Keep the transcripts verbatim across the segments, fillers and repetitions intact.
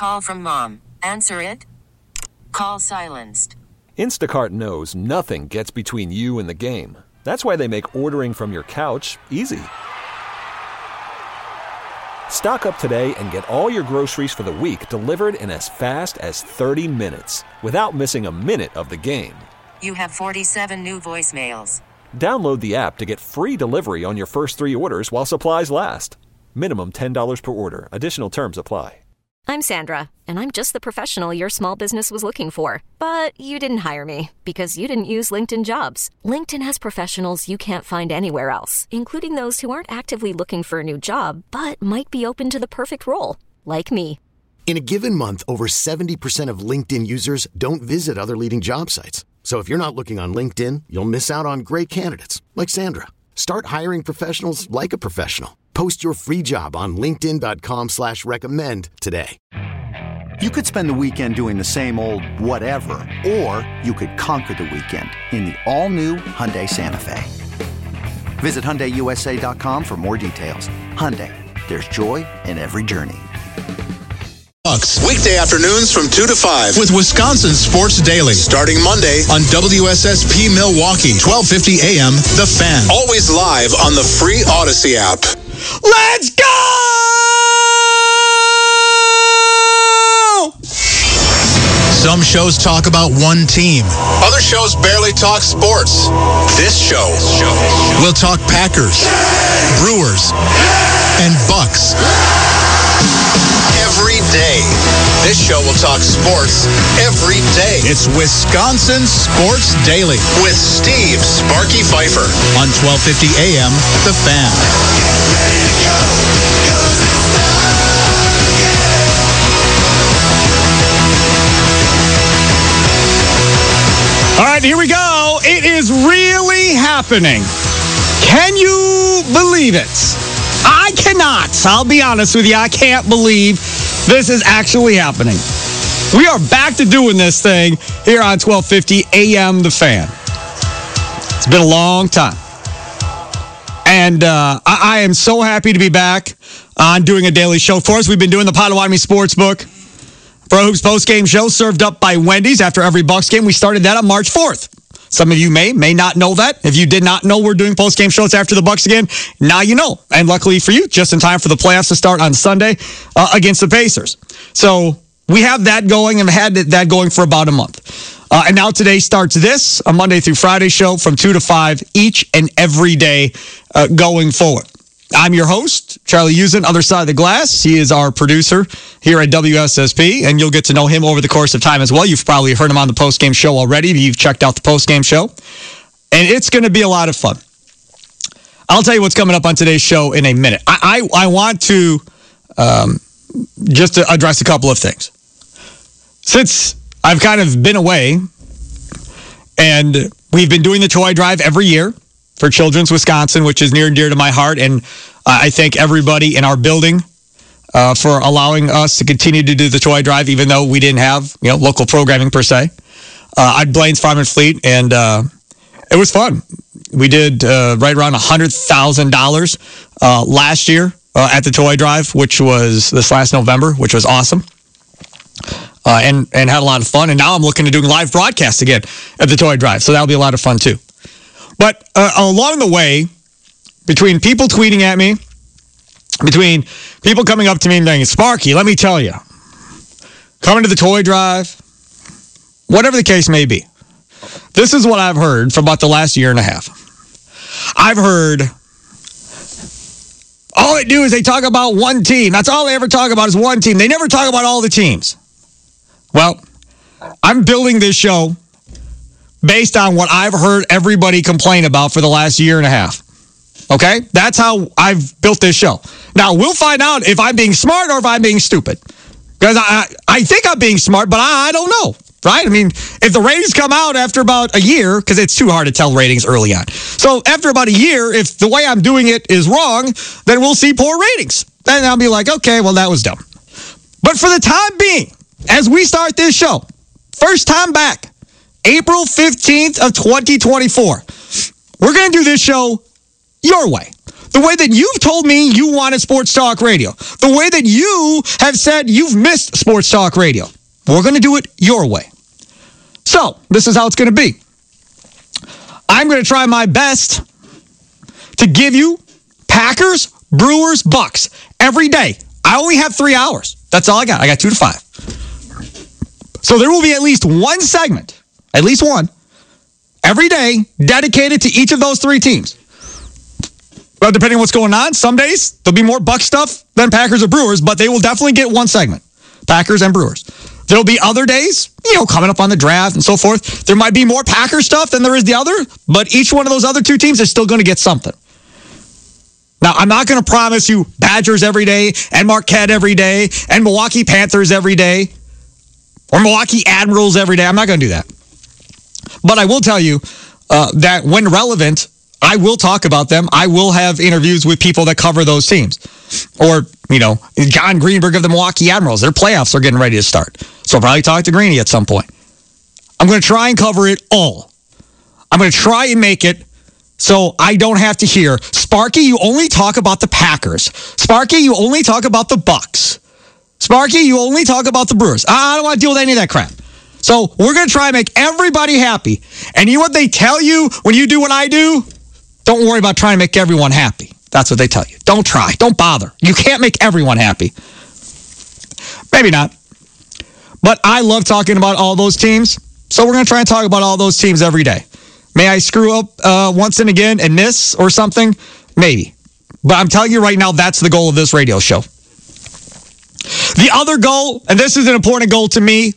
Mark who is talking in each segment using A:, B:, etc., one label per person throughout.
A: Call from mom. Answer it. Call silenced.
B: Instacart knows nothing gets between you and the game. That's why they make ordering from your couch easy. Stock up today and get all your groceries for the week delivered in as fast as thirty minutes without missing a minute of the game.
A: You have forty-seven new voicemails.
B: Download the app to get free delivery on your first three orders while supplies last. Minimum ten dollars per order. Additional terms apply.
C: I'm Sandra, and I'm just the professional your small business was looking for. But you didn't hire me because you didn't use LinkedIn Jobs. LinkedIn has professionals you can't find anywhere else, including those who aren't actively looking for a new job, but might be open to the perfect role, like me.
D: In a given month, over seventy percent of LinkedIn users don't visit other leading job sites. So if you're not looking on LinkedIn, you'll miss out on great candidates like Sandra. Start hiring professionals like a professional. Post your free job on linkedin.com slash recommend today.
E: You could spend the weekend doing the same old whatever, or you could conquer the weekend in the all-new Hyundai Santa Fe. Visit Hyundai U S A dot com for more details. Hyundai, there's joy in every journey.
F: Weekday afternoons from two to five with Wisconsin Sports Daily. Starting Monday on W S S P Milwaukee, twelve fifty A M, The Fan. Always live on the free Odyssey app.
G: Let's go!
F: Some shows talk about one team. Other shows barely talk sports. This show will talk Packers, Brewers, and Bucks. Every day. This show will talk sports every day. It's Wisconsin Sports Daily with Steve Sparky Pfeiffer on twelve fifty A M, The Fan.
G: All right, here we go. It is really happening. Can you believe it? I cannot. I'll be honest with you. I can't believe this is actually happening. We are back to doing this thing here on twelve fifty A M, The Fan. It's been a long time. And uh, I, I am so happy to be back on doing a daily show. Of course, we've been doing the Potawatomi Sportsbook Pro Hoops post-game show served up by Wendy's after every Bucks game. We started that on March fourth. Some of you may, may not know that. If you did not know we're doing post-game shows after the Bucks again, now you know. And luckily for you, just in time for the playoffs to start on Sunday uh, against the Pacers. So we have that going and had that going for about a month. Uh, and now today starts this, a Monday through Friday show from two to five each and every day uh, going forward. I'm your host, Charlie Usen, other side of the glass. He is our producer here at W S S P, and you'll get to know him over the course of time as well. You've probably heard him on the postgame show already. You've checked out the postgame show, and it's going to be a lot of fun. I'll tell you what's coming up on today's show in a minute. I I, I want to um, just to address a couple of things. Since I've kind of been away, and we've been doing the toy drive every year for Children's Wisconsin, which is near and dear to my heart. And uh, I thank everybody in our building uh, for allowing us to continue to do the toy drive, even though we didn't have, you know, local programming per se. Uh, I Blaine's Farm and Fleet, and uh, it was fun. We did uh, right around one hundred thousand dollars uh, last year uh, at the toy drive, which was this last November, which was awesome. Uh, and, and had a lot of fun. And now I'm looking to doing live broadcasts again at the toy drive. So that'll be a lot of fun too. But uh, along the way, between people tweeting at me, between people coming up to me and saying, Sparky, let me tell you, coming to the toy drive, whatever the case may be, this is what I've heard for about the last year and a half. I've heard, all they do is they talk about one team. That's all they ever talk about is one team. They never talk about all the teams. Well, I'm building this show based on what I've heard everybody complain about for the last year and a half. Okay? That's how I've built this show. Now, we'll find out if I'm being smart or if I'm being stupid. Because I, I think I'm being smart, but I, I don't know. Right? I mean, if the ratings come out after about a year, because it's too hard to tell ratings early on. So after about a year, if the way I'm doing it is wrong, then we'll see poor ratings. Then I'll be like, okay, well, that was dumb. But for the time being, as we start this show, first time back, April fifteenth of twenty twenty-four. We're going to do this show your way. The way that you've told me you wanted sports talk radio. The way that you have said you've missed sports talk radio. We're going to do it your way. So, this is how it's going to be. I'm going to try my best to give you Packers, Brewers, Bucks every day. I only have three hours. That's all I got. I got two to five. So there will be at least one segment, at least one, every day dedicated to each of those three teams. Well, depending on what's going on, some days there'll be more Buck stuff than Packers or Brewers, but they will definitely get one segment, Packers and Brewers. There'll be other days, you know, coming up on the draft and so forth. There might be more Packers stuff than there is the other, but each one of those other two teams is still going to get something. Now, I'm not going to promise you Badgers every day and Marquette every day and Milwaukee Panthers every day or Milwaukee Admirals every day. I'm not going to do that. But I will tell you uh, that when relevant, I will talk about them. I will have interviews with people that cover those teams. Or, you know, John Greenberg of the Milwaukee Admirals. Their playoffs are getting ready to start. So I'll probably talk to Greeny at some point. I'm going to try and cover it all. I'm going to try and make it so I don't have to hear, Sparky, you only talk about the Packers. Sparky, you only talk about the Bucks. Sparky, you only talk about the Brewers. I don't want to deal with any of that crap. So we're going to try and make everybody happy. And you know what they tell you when you do what I do? Don't worry about trying to make everyone happy. That's what they tell you. Don't try. Don't bother. You can't make everyone happy. Maybe not. But I love talking about all those teams. So we're going to try and talk about all those teams every day. May I screw up uh, once and again and miss or something? Maybe. But I'm telling you right now, that's the goal of this radio show. The other goal, and this is an important goal to me,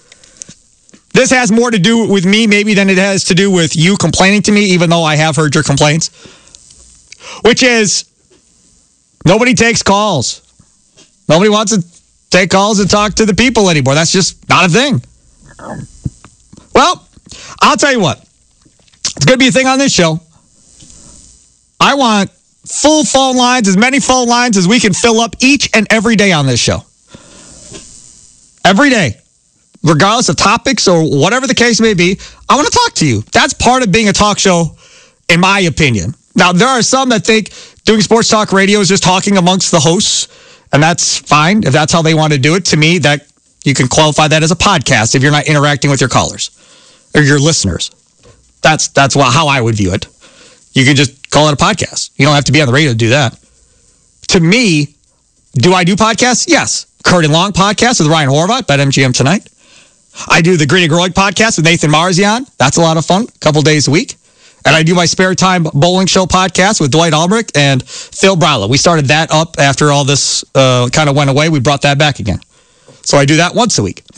G: this has more to do with me maybe than it has to do with you complaining to me, even though I have heard your complaints, which is nobody takes calls. Nobody wants to take calls and talk to the people anymore. That's just not a thing. Well, I'll tell you what. It's going to be a thing on this show. I want full phone lines, as many phone lines as we can fill up each and every day on this show. Every day. Regardless of topics or whatever the case may be, I want to talk to you. That's part of being a talk show, in my opinion. Now, there are some that think doing sports talk radio is just talking amongst the hosts, and that's fine if that's how they want to do it. To me, that you can qualify that as a podcast if you're not interacting with your callers or your listeners. That's that's how I would view it. You can just call it a podcast. You don't have to be on the radio to do that. To me, do I do podcasts? Yes. Kurt and Long podcast with Ryan Horvath, BetMGM Tonight. I do the Greeny Groig podcast with Nathan Marzian. That's a lot of fun. A couple days a week. And I do my Spare Time Bowling Show podcast with Dwight Albrick and Phil Browla. We started that up after all this uh, kind of went away. We brought that back again. So I do that once a week.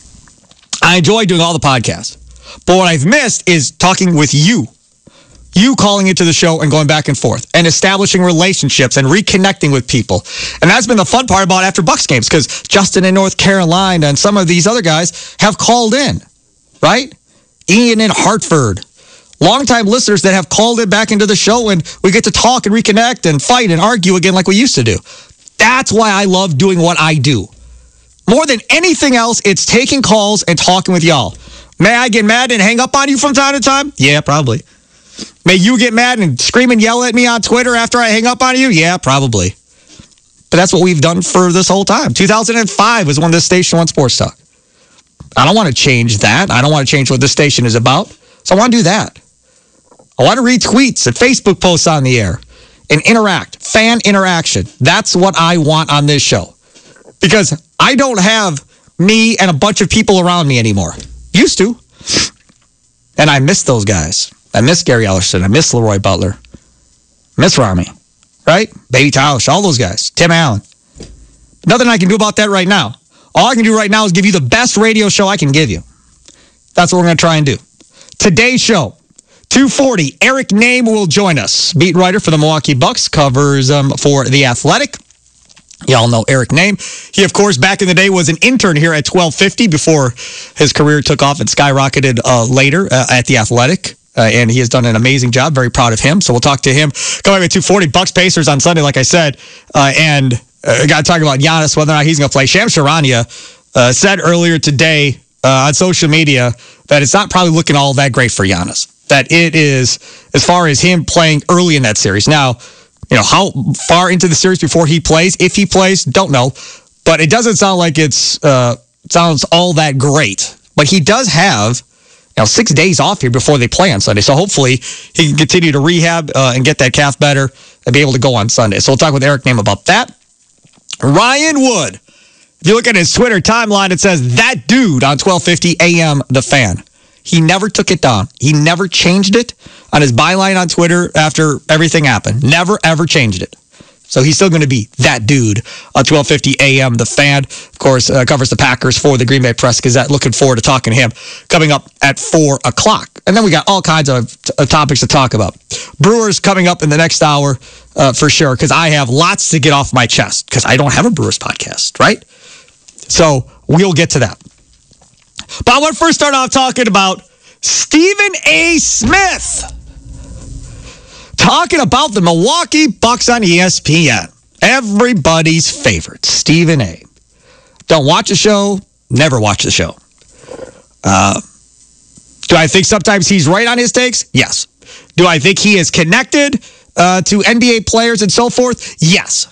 G: I enjoy doing all the podcasts. But what I've missed is talking with you. You calling into the show and going back and forth and establishing relationships and reconnecting with people. And that's been the fun part about after Bucks games because Justin in North Carolina and some of these other guys have called in, right? Ian in Hartford. Longtime listeners that have called in back into the show and we get to talk and reconnect and fight and argue again like we used to do. That's why I love doing what I do. More than anything else, it's taking calls and talking with y'all. May I get mad and hang up on you from time to time? Yeah, probably. May you get mad and scream and yell at me on Twitter after I hang up on you? Yeah, probably. But that's what we've done for this whole time. two thousand five was when this station went Sports Talk. I don't want to change that. I don't want to change what this station is about. So I want to do that. I want to read tweets and Facebook posts on the air and interact. Fan interaction. That's what I want on this show. Because I don't have me and a bunch of people around me anymore. Used to. And I miss those guys. I miss Gary Ellerson. I miss Leroy Butler. Miss Rami. Right? Baby Tausch. All those guys. Tim Allen. Nothing I can do about that right now. All I can do right now is give you the best radio show I can give you. That's what we're going to try and do. Today's show, two forty, Eric Name will join us. Beat writer for the Milwaukee Bucks, covers um, for The Athletic. Y'all know Eric Name. He, of course, back in the day was an intern here at twelve fifty before his career took off and skyrocketed uh, later uh, at The Athletic. Uh, and he has done an amazing job. Very proud of him. So we'll talk to him. Coming up at two forty, Bucks Pacers on Sunday, like I said. Uh, and uh, got to talk about Giannis, whether or not he's going to play. Shams Charania uh, said earlier today uh, on social media that it's not probably looking all that great for Giannis. That it is, as far as him playing early in that series. Now, You know, how far into the series before he plays? If he plays, don't know. But it doesn't sound like it's uh, sounds all that great. But he does have, you know, six days off here before they play on Sunday. So hopefully he can continue to rehab uh, and get that calf better and be able to go on Sunday. So we'll talk with Eric Nehm about that. Ryan Wood. If you look at his Twitter timeline, it says, that dude on twelve fifty A M The Fan. He never took it down. He never changed it on his byline on Twitter after everything happened. Never, ever changed it. So he's still going to be that dude on twelve fifty A M The Fan. Of course, uh, covers the Packers for the Green Bay Press-Gazette. Looking forward to talking to him coming up at four o'clock. And then we got all kinds of t- uh, topics to talk about. Brewers coming up in the next hour uh, for sure, because I have lots to get off my chest, because I don't have a Brewers podcast, right? So we'll get to that. But I want to first start off talking about Stephen A. Smith. Talking about the Milwaukee Bucks on E S P N. Everybody's favorite, Stephen A. Don't watch the show, never watch the show. Uh, do I think sometimes he's right on his takes? Yes. Do I think he is connected uh, to N B A players and so forth? Yes.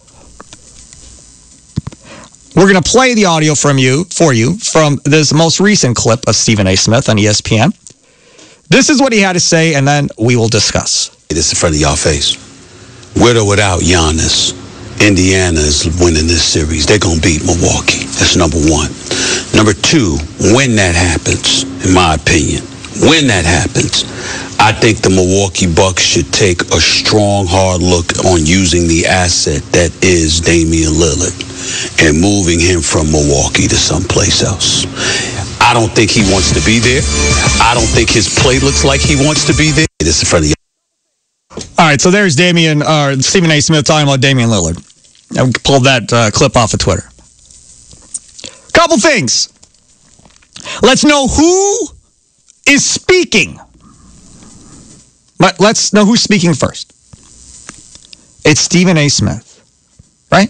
G: We're going to play the audio from you for you from this most recent clip of Stephen A. Smith on E S P N. This is what he had to say, and then we will discuss.
H: This in front of y'all face. With or without Giannis, Indiana is winning this series. They're going to beat Milwaukee. That's number one. Number two, when that happens, in my opinion, when that happens, I think the Milwaukee Bucks should take a strong, hard look on using the asset that is Damian Lillard and moving him from Milwaukee to someplace else. I don't think he wants to be there. I don't think his play looks like he wants to be there. This is in front of you.
G: All right, so there's Damian, uh, Stephen A. Smith talking about Damian Lillard. I pulled that uh, clip off of Twitter. Couple things. Let's know who is speaking. Let, let's know who's speaking first. It's Stephen A. Smith, right?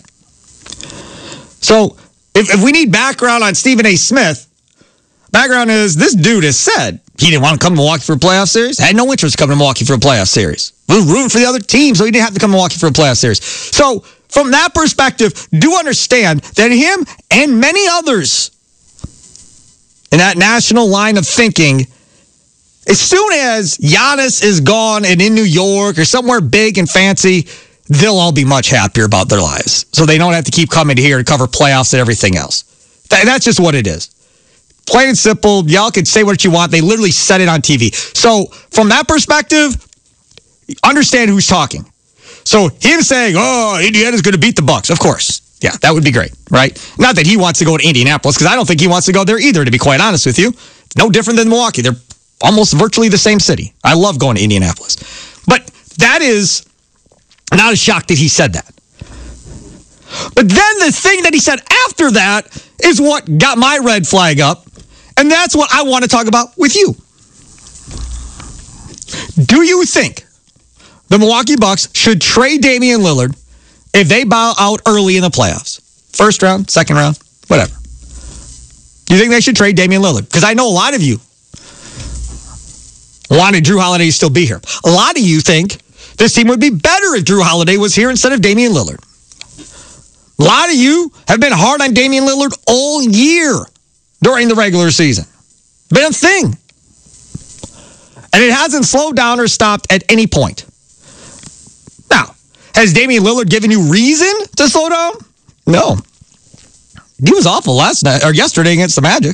G: So if, if we need background on Stephen A. Smith, background is this dude has said he didn't want to come to Milwaukee for a playoff series, had no interest in coming to Milwaukee for a playoff series. We were rooting for the other team, so he didn't have to come to Milwaukee for a playoff series. So from that perspective, do understand that him and many others in that national line of thinking, as soon as Giannis is gone and in New York or somewhere big and fancy, they'll all be much happier about their lives. So they don't have to keep coming here to cover playoffs and everything else. That, that's just what it is. Plain and simple, y'all can say what you want. They literally said it on T V. So from that perspective, understand who's talking. So him saying, oh, Indiana's going to beat the Bucks. Of course. Yeah, that would be great, right? Not that he wants to go to Indianapolis, because I don't think he wants to go there either, to be quite honest with you. No different than Milwaukee. They're almost virtually the same city. I love going to Indianapolis. But that is not a shock that he said that. But then the thing that he said after that is what got my red flag up. And that's what I want to talk about with you. Do you think the Milwaukee Bucks should trade Damian Lillard if they bow out early in the playoffs? First round, second round, whatever. Do you think they should trade Damian Lillard? Because I know a lot of you wanted Drew Holiday to still be here. A lot of you think this team would be better if Drew Holiday was here instead of Damian Lillard. A lot of you have been hard on Damian Lillard all year during the regular season. Been a thing. And it hasn't slowed down or stopped at any point. Now, has Damian Lillard given you reason to slow down? No. He was awful last night or yesterday against the Magic.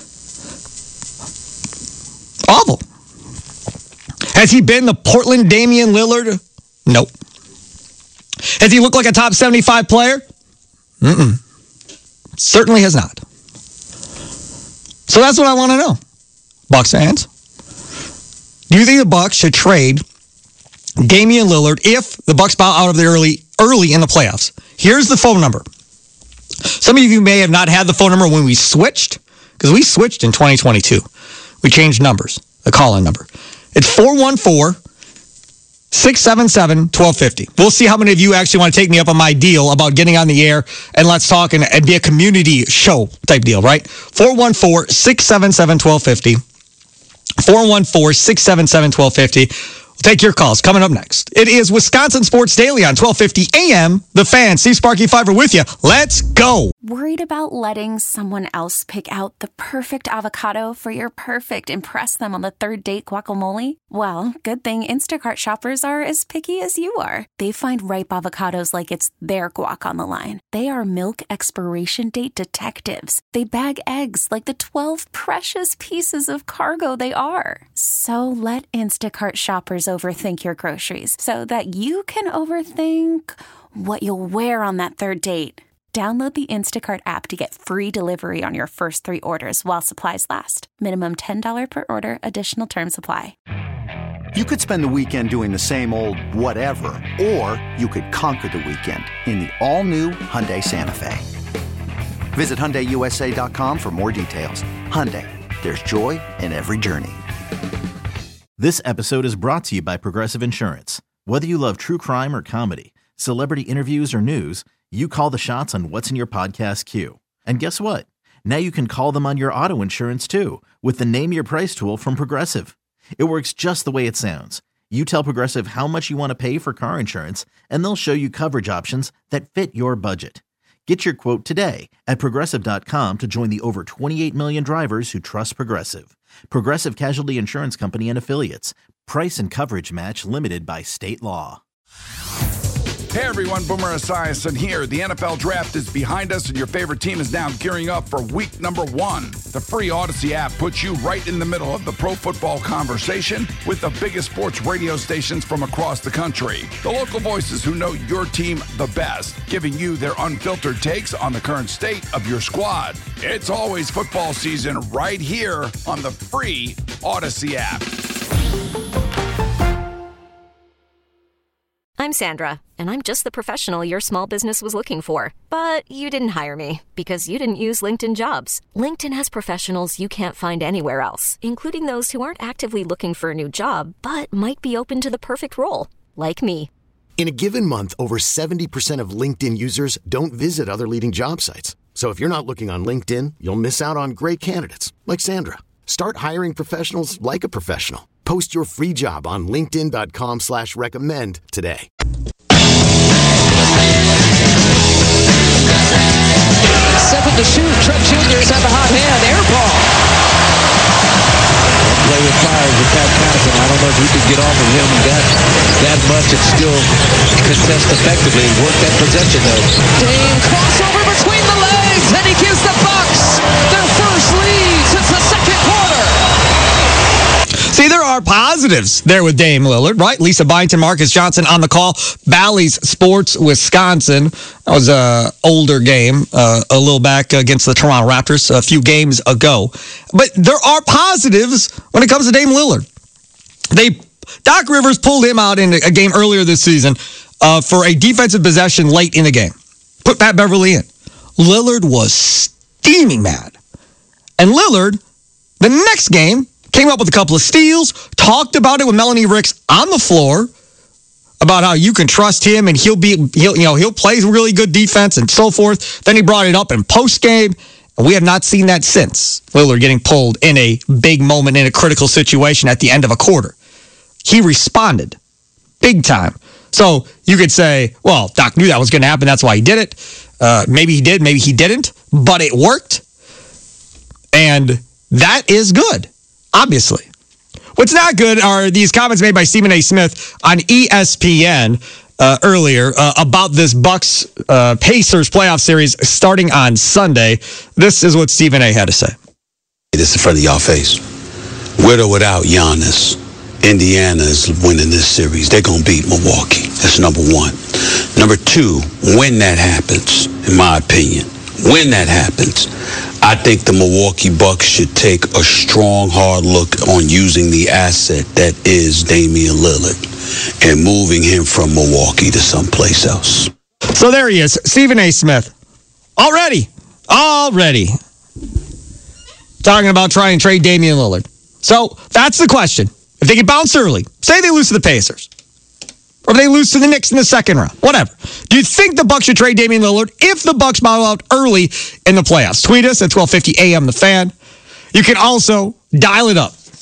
G: Awful. Has he been the Portland Damian Lillard? Nope. Has he looked like a top seventy-five player? Mm-mm. Certainly has not. So that's what I want to know. Bucks fans, do you think the Bucks should trade Damian Lillard if the Bucks bow out of the early early in the playoffs? Here's the phone number. Some of you may have not had the phone number when we switched, because we switched in twenty twenty-two. We changed numbers, the call-in number. It's four one four, six seven seven, one two five zero. We'll see how many of you actually want to take me up on my deal about getting on the air and let's talk and, and be a community show type deal, right? four one four, six seven seven, one two five zero. four one four, six seven seven, one two five zero. Take your calls coming up next. It is Wisconsin Sports Daily on twelve fifty A M. The Fan. Steve Sparky Fiver with you. Let's go.
I: Worried about letting someone else pick out the perfect avocado for your perfect impress them on the third date guacamole? Well, good thing Instacart shoppers are as picky as you are. They find ripe avocados like it's their guac on the line. They are milk expiration date detectives. They bag eggs like the twelve precious pieces of cargo they are. So let Instacart shoppers overthink your groceries so that you can overthink what you'll wear on that third date. Download the Instacart app to get free delivery on your first three orders while supplies last. Minimum ten dollars per order. Additional terms apply.
E: You could spend the weekend doing the same old whatever, or you could conquer the weekend in the all-new Hyundai Santa Fe. Visit Hyundai U S A dot com for more details. Hyundai, there's joy in every journey.
J: This episode is brought to you by Progressive Insurance. Whether you love true crime or comedy, celebrity interviews or news, you call the shots on what's in your podcast queue. And guess what? Now you can call them on your auto insurance too with the Name Your Price tool from Progressive. It works just the way it sounds. You tell Progressive how much you want to pay for car insurance, and they'll show you coverage options that fit your budget. Get your quote today at Progressive dot com to join the over twenty-eight million drivers who trust Progressive. Progressive Casualty Insurance Company and Affiliates. Price and coverage match limited by state law.
K: Hey everyone, Boomer Esiason here. The N F L Draft is behind us and your favorite team is now gearing up for week number one. The free Odyssey app puts you right in the middle of the pro football conversation with the biggest sports radio stations from across the country. The local voices who know your team the best, giving you their unfiltered takes on the current state of your squad. It's always football season right here on the free Odyssey app.
C: I'm Sandra, and I'm just the professional your small business was looking for. But you didn't hire me because you didn't use LinkedIn Jobs. LinkedIn has professionals you can't find anywhere else, including those who aren't actively looking for a new job, but might be open to the perfect role, like me.
D: In a given month, over seventy percent of LinkedIn users don't visit other leading job sites. So if you're not looking on LinkedIn, you'll miss out on great candidates like Sandra. Start hiring professionals like a professional. Post your free job on linkedin dot com slash recommend today.
L: Seven to shoot. Trent Junior's had the hot hand. Air ball. Play with fire with Pat Connaughton. I don't know if you could get off of him that that much and still contest effectively. Work that possession though. Dame crossover between the legs, and he gives the Bucks their first lead since the second quarter.
G: See, there are positives there with Dame Lillard, right? Lisa Byington, Marcus Johnson on the call. Bally's Sports, Wisconsin. That was an older game, uh, a little back against the Toronto Raptors a few games ago. But there are positives when it comes to Dame Lillard. They Doc Rivers pulled him out in a game earlier this season uh, for a defensive possession late in the game. Put Pat Beverly in. Lillard was steaming mad. And Lillard, the next game, came up with a couple of steals, talked about it with Melanie Ricks on the floor about how you can trust him and he'll be, he'll, you know, he'll play really good defense and so forth. Then he brought it up in post game, and we have not seen that since. Lillard getting pulled in a big moment in a critical situation at the end of a quarter. He responded big time. So you could say, well, Doc knew that was going to happen. That's why he did it. Uh, maybe he did, maybe he didn't, but it worked. And that is good. Obviously. What's not good are these comments made by Stephen A. Smith on E S P N uh, earlier uh, about this Bucks uh, Pacers playoff series starting on Sunday. This is what Stephen A. had to say.
H: This in front of y'all face. With or without Giannis, Indiana is winning this series. They're going to beat Milwaukee. That's number one. Number two, when that happens, in my opinion, when that happens, I think the Milwaukee Bucks should take a strong, hard look on using the asset that is Damian Lillard and moving him from Milwaukee to someplace else.
G: So there he is, Stephen A. Smith. Already, already talking about trying to trade Damian Lillard. So that's the question. If they get bounced early, say they lose to the Pacers, or they lose to the Knicks in the second round, whatever. Do you think the Bucks should trade Damian Lillard if the Bucks bow out early in the playoffs? Tweet us at twelve fifty A M The Fan. You can also dial it up.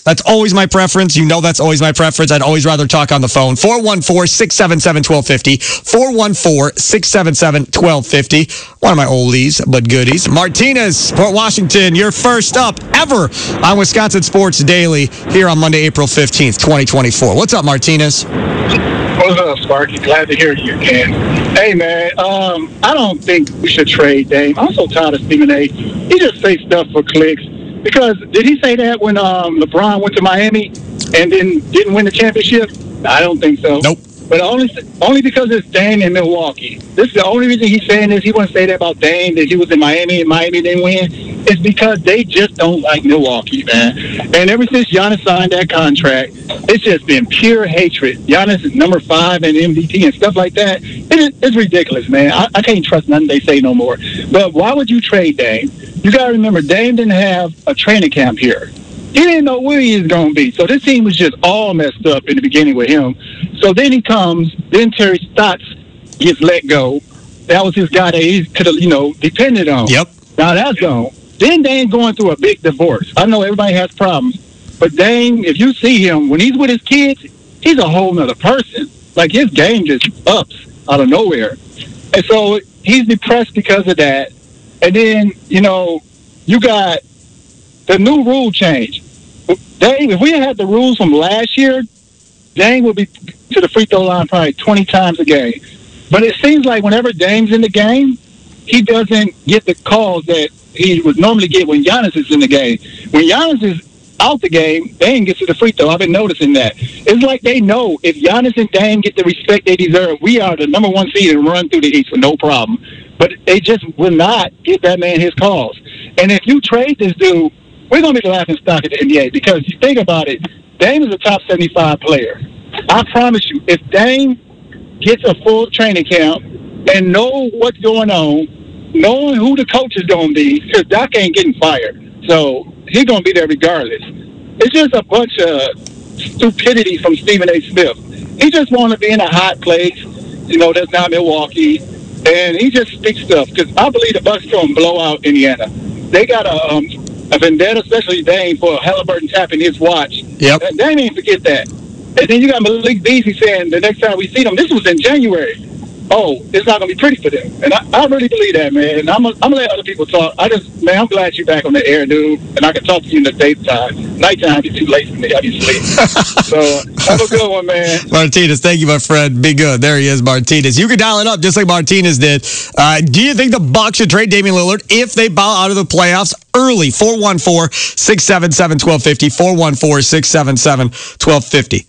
G: That's always my preference. You know that's always my preference. I'd always rather talk on the phone. four one four, six seven seven, one two five zero. four one four, six seven seven, one two five zero. One of my oldies, but goodies. Martinez, Port Washington, you're first up ever on Wisconsin Sports Daily here on Monday, April fifteenth, twenty twenty-four. What's up, Martinez?
M: What's up, Sparky? Glad to hear you again. Hey, man, um, I don't think we should trade Dame. I'm so tired of Stephen A. He just say stuff for clicks. Because did he say that when um, LeBron went to Miami and then didn't win the championship? I don't think so.
G: Nope.
M: But only only because it's Dame in Milwaukee. This is the only reason he's saying this. He wouldn't say that about Dame, that he was in Miami and Miami didn't win. It's because they just don't like Milwaukee, man. And ever since Giannis signed that contract, it's just been pure hatred. Giannis is number five in M V P and stuff like that. It is, it's ridiculous, man. I, I can't trust nothing they say no more. But why would you trade Dame? You got to remember, Dame didn't have a training camp here. He didn't know where he was going to be. So this team was just all messed up in the beginning with him. So then he comes, then Terry Stotts gets let go. That was his guy that he could have, you know, depended on.
G: Yep.
M: Now that's gone. Then Dame going through a big divorce. I know everybody has problems. But Dame, if you see him, when he's with his kids, he's a whole nother person. Like his game just ups out of nowhere. And so he's depressed because of that. And then, you know, you got the new rule change. Dame, if we had the rules from last year, Dame would be to the free throw line probably twenty times a game. But it seems like whenever Dame's in the game, he doesn't get the calls that he would normally get when Giannis is in the game. When Giannis is out the game, Dame gets to the free throw. I've been noticing that. It's like they know if Giannis and Dame get the respect they deserve, we are the number one seed and run through the East with no problem. But they just will not give that man his calls. And if you trade this dude, we're going to be the laughing stock of the N B A because you think about it, Dame is a top seventy-five player. I promise you, if Dame gets a full training camp and know what's going on, knowing who the coach is going to be, because Doc ain't getting fired. So he's going to be there regardless. It's just a bunch of stupidity from Stephen A. Smith. He just wants to be in a hot place, you know, that's not Milwaukee. And he just speaks stuff because I believe the Bucks going to blow out Indiana. They got a, um, a vendetta, especially Dame, for Halliburton tapping his watch.
G: Yep.
M: Dame ain't forget that. And then you got Malik Beasley saying the next time we see them, this was in January. Oh, it's not going to be pretty for them. And I, I really believe that, man. And I'm going to let other people talk. I just, man, I'm glad you're back on the air, dude. And I can talk to you in the daytime. Nighttime, it's too late for me. I be asleep. So have a good one, man.
G: Martinez, thank you, my friend. Be good. There he is, Martinez. You can dial it up just like Martinez did. Uh, do you think the Bucks should trade Damian Lillard if they bow out of the playoffs early? four one four, six seven seven, one two five zero. four one four, six seven seven, one two five zero.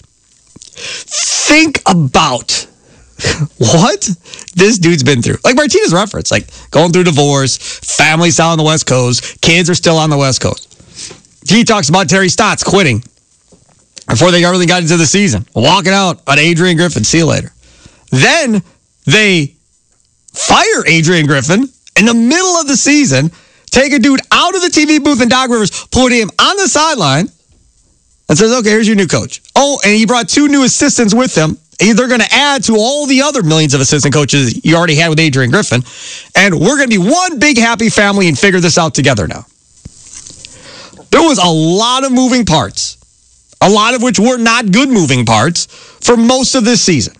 G: Think about what this dude's been through. Like Martinez referenced, like going through divorce, family still on the West Coast, kids are still on the West Coast. He talks about Terry Stotts quitting before they really got into the season, walking out on Adrian Griffin. See you later. Then they fire Adrian Griffin in the middle of the season, take a dude out of the T V booth and Doc Rivers, put him on the sideline, and says, okay, here's your new coach. Oh, and he brought two new assistants with him. They're going to add to all the other millions of assistant coaches you already had with Adrian Griffin. And we're going to be one big happy family and figure this out together now. There was a lot of moving parts, a lot of which were not good moving parts for most of this season.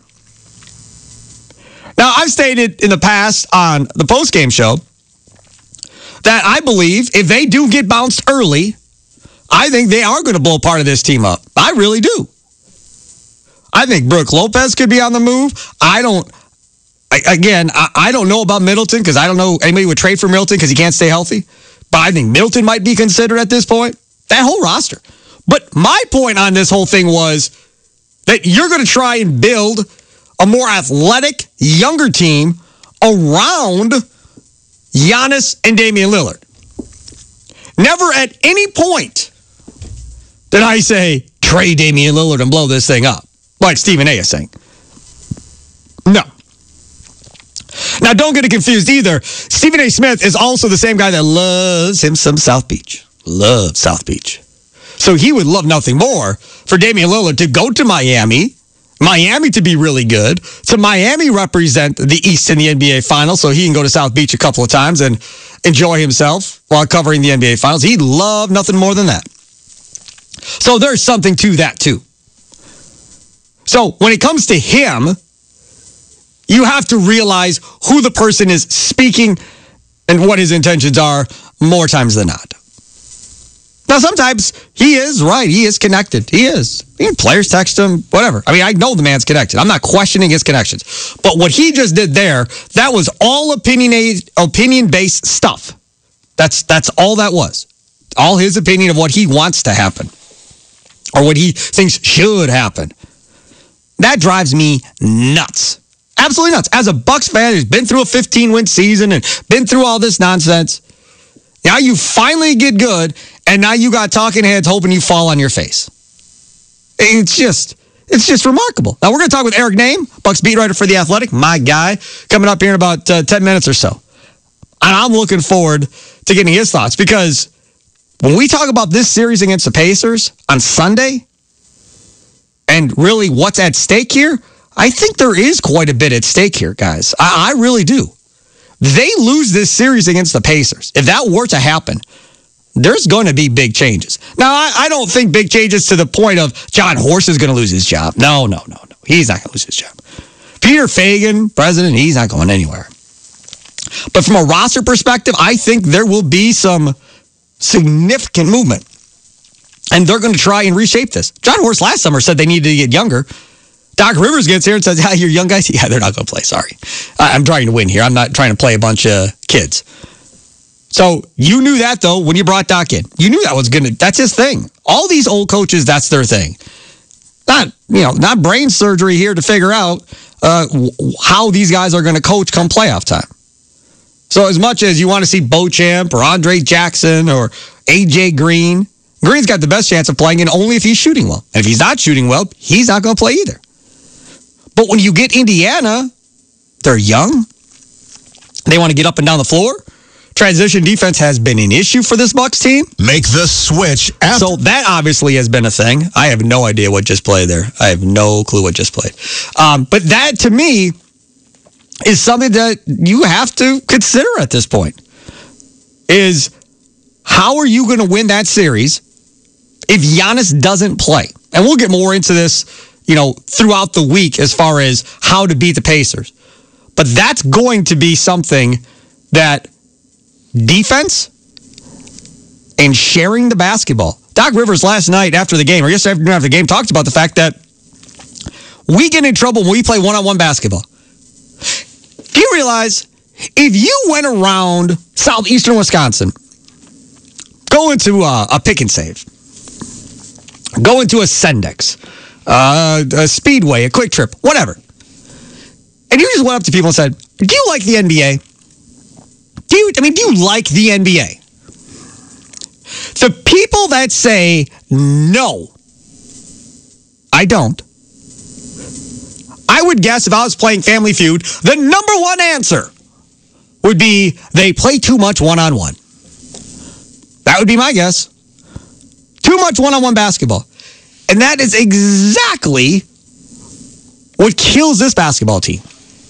G: Now, I've stated in the past on the postgame show that I believe if they do get bounced early, I think they are going to blow part of this team up. I really do. I think Brook Lopez could be on the move. I don't, I, again, I, I don't know about Middleton because I don't know anybody would trade for Middleton because he can't stay healthy. But I think Middleton might be considered at this point. That whole roster. But my point on this whole thing was that you're going to try and build a more athletic, younger team around Giannis and Damian Lillard. Never at any point did I say, trade Damian Lillard and blow this thing up, like Stephen A. is saying. No. Now, don't get it confused either. Stephen A. Smith is also the same guy that loves him some South Beach. Loves South Beach. So he would love nothing more for Damian Lillard to go to Miami, Miami to be really good, to Miami represent the East in the N B A Finals so he can go to South Beach a couple of times and enjoy himself while covering the N B A Finals. He'd love nothing more than that. So there's something to that too. So when it comes to him, you have to realize who the person is speaking and what his intentions are more times than not. Now, sometimes he is right. He is connected. He is. I mean, players text him, whatever. I mean, I know the man's connected. I'm not questioning his connections. But what he just did there, that was all opinionated, opinion-based stuff. That's that's all that was. All his opinion of what he wants to happen or what he thinks should happen. That drives me nuts. Absolutely nuts. As a Bucks fan who's been through a fifteen-win season and been through all this nonsense, now you finally get good, and now you got talking heads hoping you fall on your face. It's just, it's just remarkable. Now, we're going to talk with Eric Nehm, Bucks beat writer for The Athletic, my guy, coming up here in about uh, ten minutes or so. And I'm looking forward to getting his thoughts because when we talk about this series against the Pacers on Sunday and really what's at stake here, I think there is quite a bit at stake here, guys. I, I really do. They lose this series against the Pacers. If that were to happen, there's going to be big changes. Now, I, I don't think big changes to the point of John Horst is going to lose his job. No, no, no, no. He's not going to lose his job. Peter Feigin, president, he's not going anywhere. But from a roster perspective, I think there will be some significant movement. And they're going to try and reshape this. John Horst last summer said they needed to get younger. Doc Rivers gets here and says, yeah, you're young guys. Yeah, they're not going to play. Sorry. I'm trying to win here. I'm not trying to play a bunch of kids. So you knew that, though, when you brought Doc in. You knew that was going to, that's his thing. All these old coaches, that's their thing. Not, you know, not brain surgery here to figure out uh, how these guys are going to coach come playoff time. So as much as you want to see Beauchamp or Andre Jackson or A J Green, Green's got the best chance of playing in only if he's shooting well. And if he's not shooting well, he's not going to play either. But when you get Indiana, they're young. They want to get up and down the floor. Transition defense has been an issue for this Bucks team.
F: Make the switch. After-
G: so that obviously has been a thing. I have no idea what just played there. I have no clue what just played. Um, but that, to me, is something that you have to consider at this point. Is how are you going to win that series if Giannis doesn't play? And we'll get more into this, you know, throughout the week as far as how to beat the Pacers. But that's going to be something that defense and sharing the basketball. Doc Rivers last night after the game, or yesterday afternoon after the game, talked about the fact that we get in trouble when we play one-on-one basketball. Do you realize if you went around southeastern Wisconsin, go into a, a pick and save, go into a Sendex, uh, a Speedway, a Quick Trip, whatever, and you just went up to people and said, do you like the N B A? Do you, I mean, do you like the N B A? The people that say, no, I don't, I would guess if I was playing Family Feud, the number one answer would be they play too much one-on-one. That would be my guess. Too much one-on-one basketball. And that is exactly what kills this basketball team.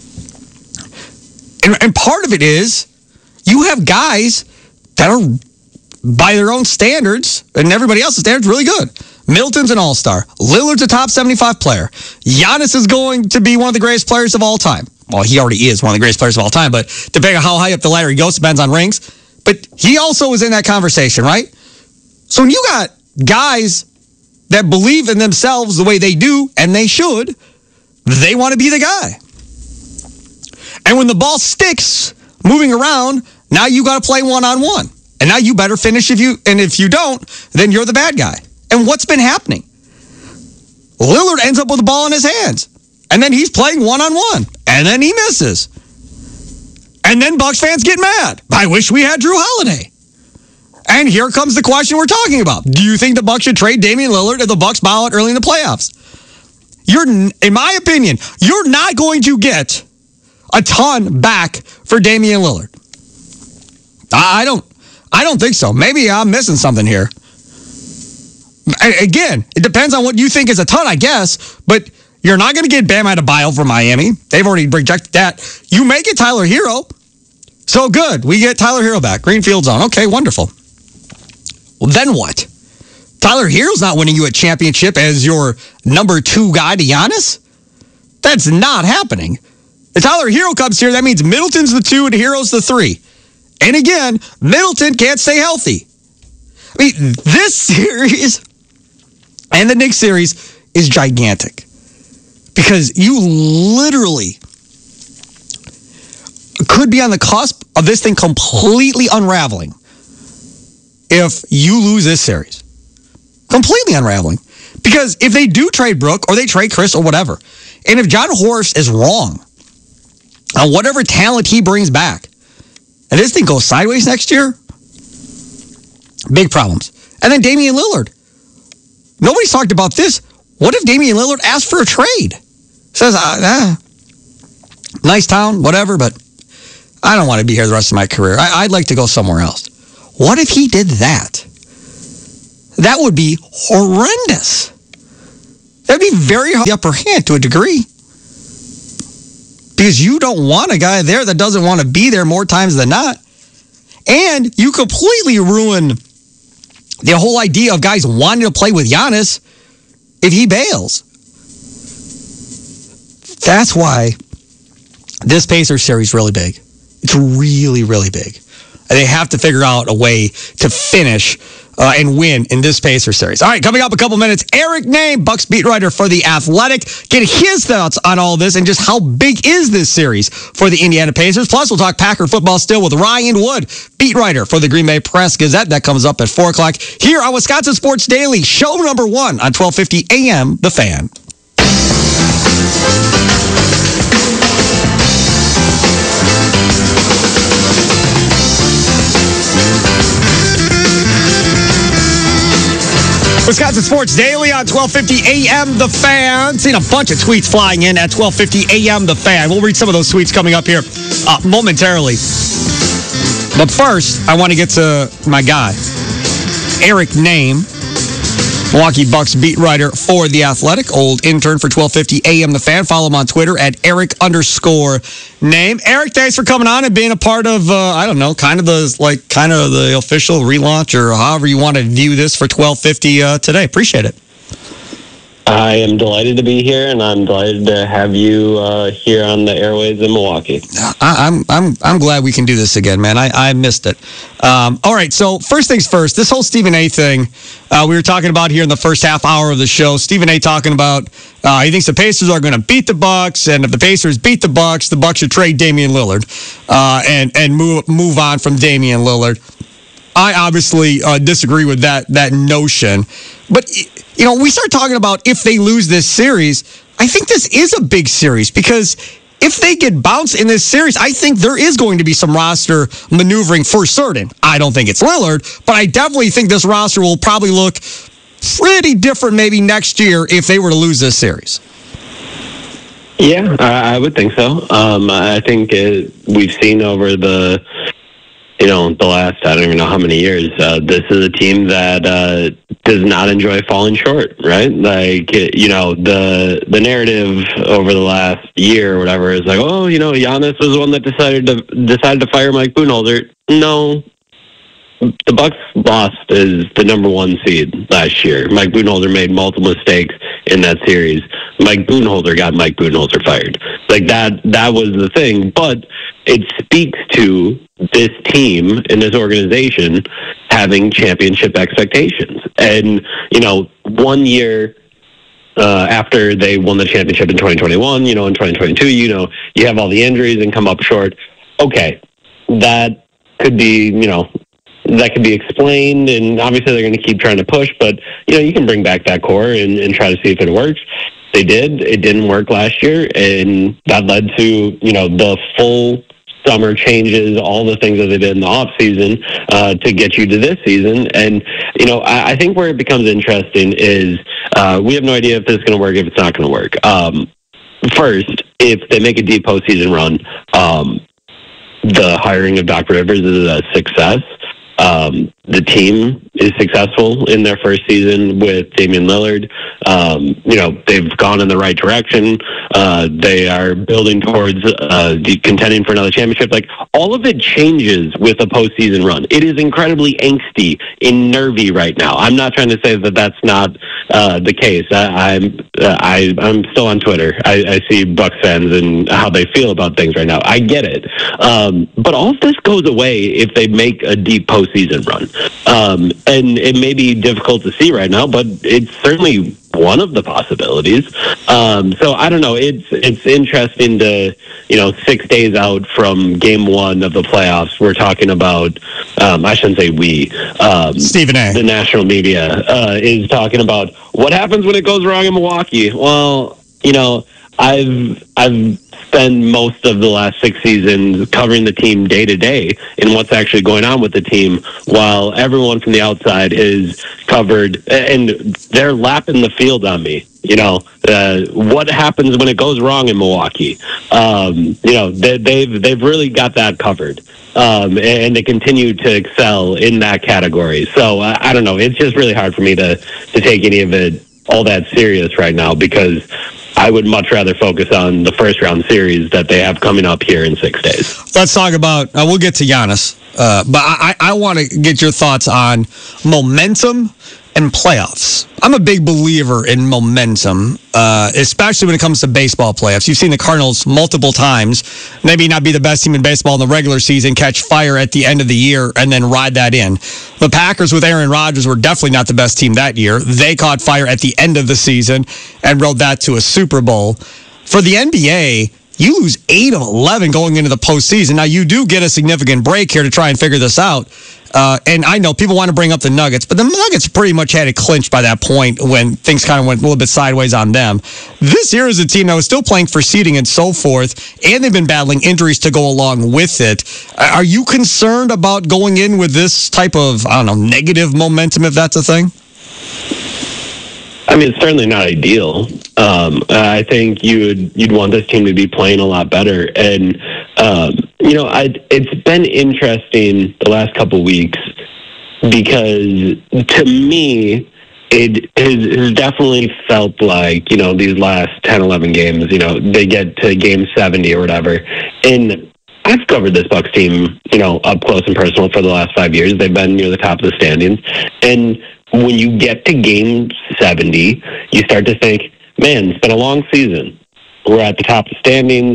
G: And, and part of it is you have guys that are, by their own standards, and everybody else's standards, really good. Middleton's an all-star. Lillard's a top seventy-five player. Giannis is going to be one of the greatest players of all time. Well, he already is one of the greatest players of all time, but depending on how high up the ladder he goes, depends on rings. But he also is in that conversation, right? So when you got guys that believe in themselves the way they do, and they should, they want to be the guy. And when the ball sticks moving around, now you got to play one-on-one. And now you better finish if you, and if you don't, then you're the bad guy. And what's been happening? Lillard ends up with the ball in his hands. And then he's playing one-on-one. And then he misses. And then Bucks fans get mad. I wish we had Drew Holiday. And here comes the question we're talking about. Do you think the Bucks should trade Damian Lillard if the Bucks bow out early in the playoffs? You're, in my opinion, you're not going to get a ton back for Damian Lillard. I don't, I don't think so. Maybe I'm missing something here. Again, it depends on what you think is a ton, I guess, but you're not going to get Bam Adebayo from Miami. They've already rejected that. You may get Tyler Hero. So good. We get Tyler Hero back. Greenfield zone. Okay, wonderful. Well, then what? Tyler Hero's not winning you a championship as your number two guy to Giannis. That's not happening. If Tyler Hero comes here, that means Middleton's the two and Hero's the three. And again, Middleton can't stay healthy. I mean, this series and the Knicks series is gigantic because you literally could be on the cusp of this thing completely unraveling if you lose this series. Completely unraveling. Because if they do trade Brook or they trade Chris or whatever, and if John Horst is wrong on whatever talent he brings back, and this thing goes sideways next year, big problems. And then Damian Lillard. Nobody's talked about this. What if Damian Lillard asks for a trade? Says, uh, eh, nice town, whatever, but I don't want to be here the rest of my career. I, I'd like to go somewhere else. What if he did that? That would be horrendous. That'd be very hard. The upper hand to a degree. Because you don't want a guy there that doesn't want to be there more times than not. And you completely ruin the whole idea of guys wanting to play with Giannis if he bails. That's why this Pacers series is really big. It's really, really big. They have to figure out a way to finish uh, and win in this Pacers series. All right, coming up a couple minutes, Eric Nehm, Bucks beat writer for The Athletic. Get his thoughts on all this and just how big is this series for the Indiana Pacers. Plus, we'll talk Packer football still with Ryan Wood, beat writer for the Green Bay Press Gazette. That comes up at four o'clock here on Wisconsin Sports Daily, show number one on twelve fifty A M, The Fan. Wisconsin Sports Daily on twelve fifty A M, The Fan. Seen a bunch of tweets flying in at twelve fifty A M, The Fan. We'll read some of those tweets coming up here uh, momentarily. But first, I want to get to my guy, Eric Nehm, Milwaukee Bucks beat writer for The Athletic, old intern for twelve fifty A M, The Fan. Follow him on Twitter at Eric underscore Nehm. Eric, thanks for coming on and being a part of, uh, I don't know, kind of the like kind of the official relaunch or however you want to view this for twelve fifty uh, today. Appreciate it.
N: I am delighted to be here, and I'm delighted to have you uh, here on the airwaves in Milwaukee.
G: I, I'm I'm I'm glad we can do this again, man. I, I missed it. Um, all right, so first things first, this whole Stephen A. thing uh, we were talking about here in the first half hour of the show. Stephen A. talking about uh, he thinks the Pacers are going to beat the Bucks, and if the Pacers beat the Bucks, the Bucks should trade Damian Lillard uh, and and move move on from Damian Lillard. I obviously uh, disagree with that that notion, but. You know, we start talking about if they lose this series, I think this is a big series because if they get bounced in this series, I think there is going to be some roster maneuvering for certain. I don't think it's Lillard, but I definitely think this roster will probably look pretty different maybe next year if they were to lose this series.
N: Yeah, I, I would think so. Um, I think it, we've seen over the, you know, the last, I don't even know how many years, uh, this is a team that uh, does not enjoy falling short, right? Like, you know, the the narrative over the last year or whatever is like, oh, you know, Giannis was the one that decided to decided to fire Mike Budenholzer. No, the Bucks lost as the number one seed last year. Mike Budenholzer made multiple mistakes in that series. Mike Budenholzer got Mike Budenholzer fired. Like, that, that was the thing. But it speaks to this team and this organization having championship expectations. And, you know, one year uh, after they won the championship in twenty twenty-one, you know, in twenty twenty-two, you know, you have all the injuries and come up short. Okay, that could be, you know, that could be explained, and obviously they're going to keep trying to push, but, you know, you can bring back that core and, and try to see if it works. They did. It didn't work last year, and that led to, you know, the full summer changes, all the things that they did in the offseason uh, to get you to this season. And, you know, I, I think where it becomes interesting is uh, we have no idea if this is going to work, if it's not going to work. Um, first, if they make a deep postseason run, um, the hiring of Doc Rivers is a success. Um, the team is successful in their first season with Damian Lillard. Um, you know, they've gone in the right direction. Uh, they are building towards uh, contending for another championship. Like, all of it changes with a postseason run. It is incredibly angsty and nervy right now. I'm not trying to say that that's not uh, the case. I, I'm uh, I, I'm still on Twitter. I, I see Bucks fans and how they feel about things right now. I get it. Um, but all of this goes away if they make a deep postseason run. Um, and it may be difficult to see right now, but it's certainly one of the possibilities. Um, so I don't know. It's it's interesting to, you know, six days out from game one of the playoffs, we're talking about, um, I shouldn't say we, um,
G: Stephen A.
N: the national media uh, is talking about what happens when it goes wrong in Milwaukee. Well, you know, I've I've spent most of the last six seasons covering the team day to day and what's actually going on with the team, while everyone from the outside is covered and they're lapping the field on me. You know, uh, what happens when it goes wrong in Milwaukee? Um, you know, they, they've they've really got that covered, um, and they continue to excel in that category. So uh, I don't know. It's just really hard for me to to take any of it all that serious right now, because I would much rather focus on the first round series that they have coming up here in six days.
G: Let's talk about, uh, we'll get to Giannis, uh, but I, I want to get your thoughts on momentum and playoffs. I'm a big believer in momentum, uh, especially when it comes to baseball playoffs. You've seen the Cardinals multiple times, maybe not be the best team in baseball in the regular season, catch fire at the end of the year, and then ride that in. The Packers with Aaron Rodgers were definitely not the best team that year. They caught fire at the end of the season and rode that to a Super Bowl. For the N B A, you lose eight of eleven going into the postseason. Now, you do get a significant break here to try and figure this out. Uh, and I know people want to bring up the Nuggets, but the Nuggets pretty much had it clinched by that point when things kind of went a little bit sideways on them. This year is a team that was still playing for seeding and so forth, and they've been battling injuries to go along with it. Are you concerned about going in with this type of, I don't know, negative momentum, if that's a thing?
N: I mean, it's certainly not ideal. Um, I think you'd you'd want this team to be playing a lot better. And, um, you know, I, it's been interesting the last couple weeks because, to me, it has definitely felt like, you know, these last ten, eleven games, you know, they get to game seventy or whatever. And I've covered this Bucks team, you know, up close and personal for the last five years. They've been near the top of the standings. And when you get to game seventy, you start to think, man, it's been a long season. We're at the top of the standings.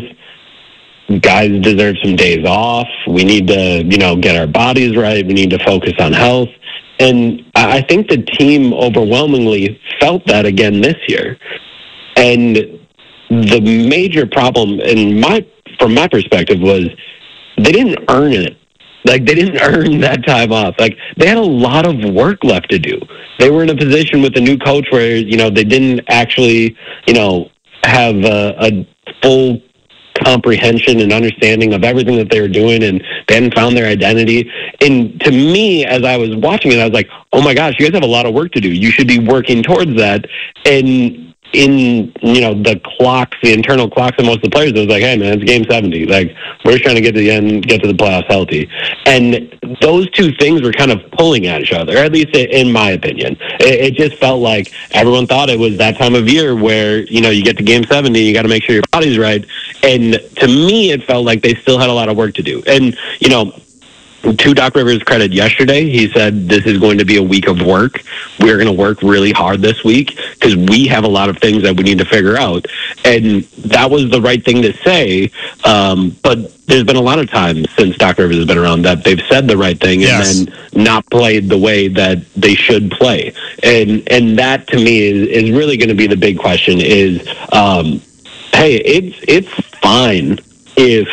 N: Guys deserve some days off. We need to, you know, get our bodies right. We need to focus on health. And I think the team overwhelmingly felt that again this year. And the major problem in my, from my perspective, was they didn't earn it. Like, they didn't earn that time off. Like, they had a lot of work left to do. They were in a position with a new coach where, you know, they didn't actually, you know, have a, a full comprehension and understanding of everything that they were doing, and they hadn't found their identity. And to me, as I was watching it, I was like, oh my gosh, you guys have a lot of work to do. You should be working towards that. And in, you know, the clocks, the internal clocks of most of the players, it was like, hey, man, it's game seventy. Like, we're just trying to get to the end, get to the playoffs healthy. And those two things were kind of pulling at each other, at least in my opinion. It, it just felt like everyone thought it was that time of year where, you know, you get to game seventy, you got to make sure your body's right. And to me, it felt like they still had a lot of work to do. And, you know, to Doc Rivers' credit yesterday, he said this is going to be a week of work. We're going to work really hard this week because we have a lot of things that we need to figure out. And that was the right thing to say. Um, but there's been a lot of times since Doc Rivers has been around that they've said the right thing yes. and then not played the way that they should play. And and that, to me, is, is really going to be the big question is, um, hey, it's it's fine if